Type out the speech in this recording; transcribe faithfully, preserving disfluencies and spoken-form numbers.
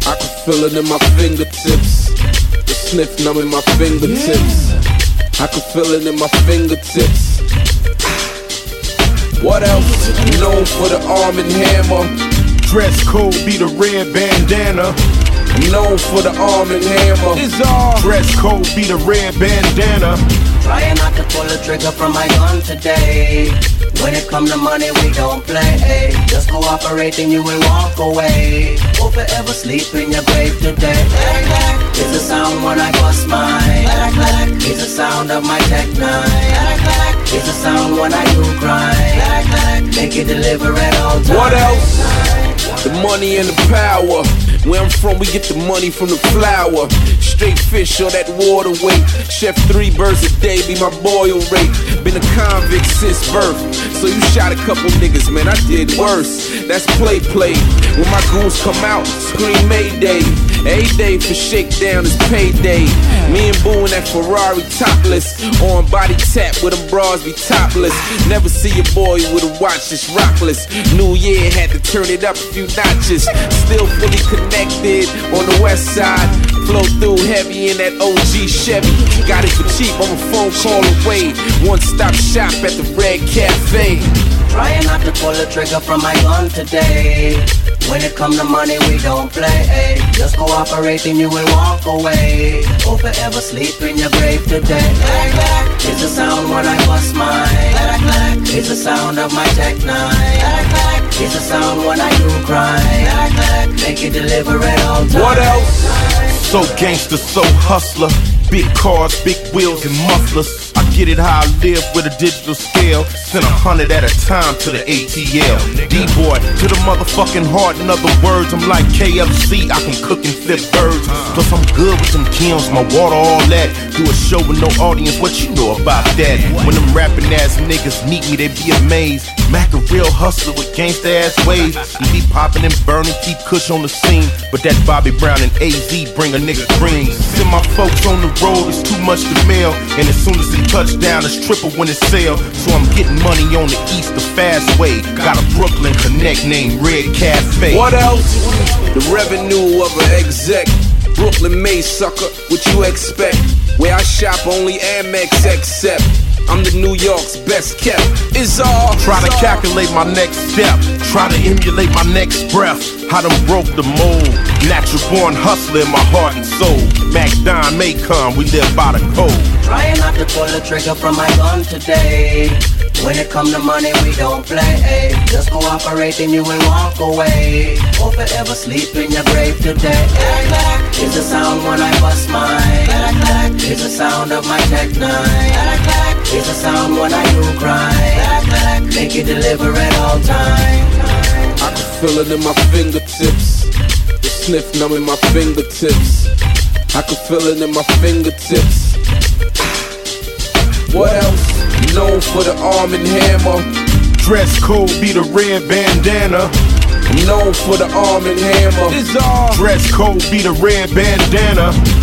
I can feel it in my fingertips. The sniff numb in my fingertips. I can feel it in my fingertips. What else? Known for the arm and hammer. Dress code be the red bandana. Known for the arm and hammer. It's all. Dress code be the red bandana. Trying not to pull the trigger from my gun today. When it come to money, we don't play. Just cooperate and you will walk away. Or forever sleep in your grave today. It's the sound when I bust mine. It's the sound of my Tech nine. It's the sound when I do grind. Make it deliver at all times. What else? The money and the power. Where I'm from, we get the money from the flour. Straight fish or that water weight. Chef three birds a day be my boil rate. Been a convict since birth. So you shot a couple niggas, man, I did worse. That's play play. When my goons come out, scream Mayday. A-Day for shakedown is payday. Me and Boo in that Ferrari topless. On body tap with them bras be topless. Never see a boy with a watch that's rockless. New Year had to turn it up a few notches. Still fully connected on the west side. Flow through heavy in that O G Chevy. Got it for cheap, I'm a phone call away. One stop shop at the Red Cafe. Trying not to pull the trigger from my gun today. When it come to money, we don't play. Just cooperate and you will walk away. Or forever sleep in your grave today. It's the sound when I bust mine. It's the sound of my Tech nine. It's the sound when I do grind. Make it deliver at all times. What else? So gangster, so hustler. Big cars, big wheels and mufflers. I get it how I live with a digital scale. Send a hundred at a time to the A T L. D-boy to the motherfucking heart. In other words, I'm like K F C. I can cook and flip birds. Plus I'm good with them Kims, my water, all that. Do a show with no audience, what you know about that? When them rapping ass niggas meet me, they be amazed. Mac a real hustler with gangsta ass ways. He be popping and burning, keep Kush on the scene. But that Bobby Brown and A Z bring a nigga green. Send my folks on the road, it's too much to mail. And as soon as they touch down, it's triple when it sell. So I'm getting money on the east the fast way. Got a Brooklyn connect named Red Cafe. What else? The revenue of an exec. Brooklyn May sucker, what you expect? Where I shop only Amex accept. I'm the New York's best kept. It's all. Try to calculate my next step. Try to emulate my next breath. I done broke the mold. Natural born hustler in my heart and soul. Mac Don Macon, we live by the code. Trying not to pull the trigger from my gun today. When it come to money, we don't play. Just cooperate and you will walk away. Or forever sleep in your grave today. It's the sound when I bust mine. It's the sound of my Tech nine. It's the sound when I do grind. Make it deliver at all times. I can feel it in my fingertips. The sniff numb in my fingertips. I can feel it in my fingertips. What else? Known for the arm and hammer. Dress code be the red bandana. Known for the arm and hammer. It's all. Dress code be the red bandana.